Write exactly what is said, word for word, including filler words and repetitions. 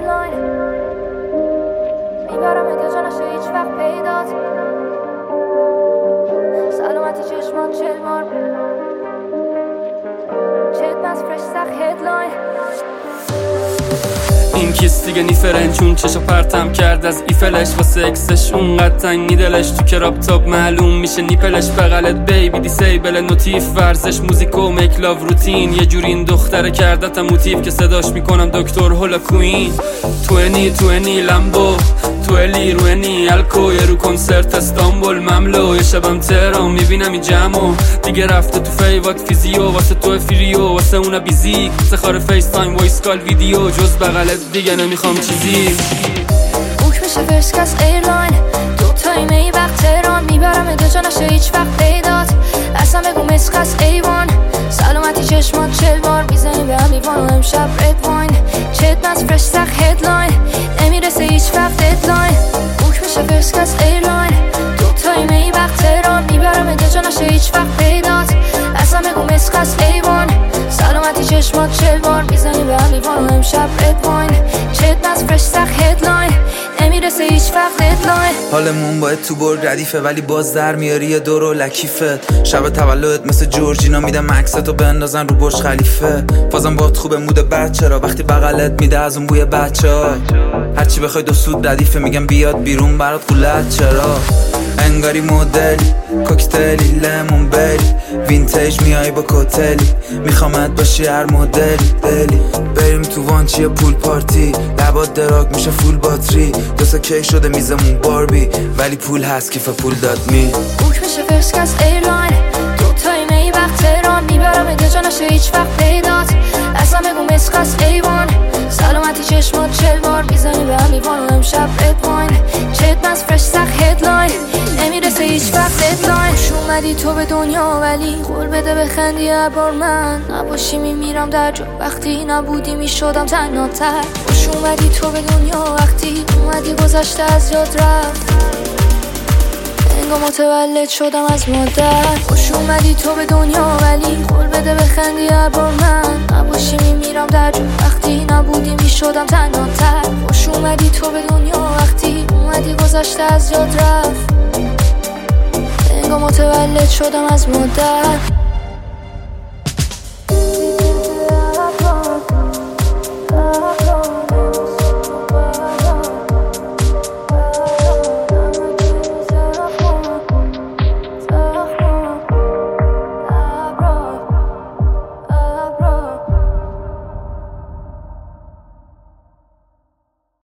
هدلاین میبرم اگه جا نشه هیچ وقت پیدات سلامتی چشمان چل بار چت از فرش سخت هدلاین این کیس دیگه نیفرن چون چشا پرتم کرد از ایفلش واسه اکسش اونقدر تنگ میدلش تو کراب تاب معلوم میشه نیپلش بغلت بیبی دیسیبل نوتیف ورزش موزیک و میک لاو روتین یه جوری این دختره کردتم موتیف که صداش میکنم دکتر هولا کوین توینی توینی لمبو تویلی روینی الکو یه رو کنسرت استانبول مملو یه شبم تهران میبینم این جمعو دیگه رفته تو فیوات فیزیو واسه تو فریو واسه اونا بیزیک سخار فیس تایم وایس کال ویدیو جز بغلت دیگه نمیخوام چیزی بوک میشه فرسکس ایرلاین دو تایمه ای وقت تهران میبرم اگه جا نشه هیچ وقت پیدات اصلا بگو مسخس ایوان سلامتی چشمان چل بار میزنی به هم لیوان و امشب رد واین چت از فرش سخت هدلاین نمیرسه هیچ وقت ددلاین بوک میشه فرسکس ایرلاین دو تایمه ای وقت تهران میبرم اگه جا نشه هیچ وقت پیدات اصلا بگو مسخس ایوان سلامتی چشمان چل بار میزنی به هم لیوان و امشب رد واین چت از فرش سخت هدلاین نمیرسه هیچ وقت ددلاین حالمون باید تو برگ ردیفه ولی باز در میاری یه دور و لکیفت شب تولدت مثل جورجینا میدم عکستو بندازن رو برج خلیفه بازم باهات خوبه مود بچه را وقتی بغلت میده از اون بوی بچه ها هرچی بخوای دو سود ردیفه میگم بیاد بیرون برات قولت چرا انگاری مدلی کوکتلی لیمون بری وینتیج میای با کوتلی میخوامت باشی هر مدلی دلی بریم تو وانچی پول پارتی لبات دراگ میشه فول باتری دوستا کیک شده میزمون باربی ولی پول هست کیف پول داد می بوک میشه فرسکس ایرلاین دو تایمه ای وقت تهران میبرم اگه جا نشه هیچ وقت پیدات اصلا بگو مسخس ایوان سلامتی چشمان چل بار میزنی به هم لیوان و امشب رد واین چت از فرش سخت هدلاین نمیرسه هیچ وقت ددلاین خوش اومدی تو به دنیا ولی قول بده بخندی هر بار من نباشی میمیرم در جا وقتی نبودی میشدم تنهاتر خوش اومدی تو به دنیا وقتی اومدی گذشته از یاد رفت انگار متولد شدم از مادر خوش اومدی تو به دنیا ولی قول بده بخندی هر بار من نباشی میمیرم در جا وقتی نبودی میشدم تنهاتر خوش اومدی تو به دنیا وقتی اومدی گذشته از یاد رفت انگار متولد شدم از مادر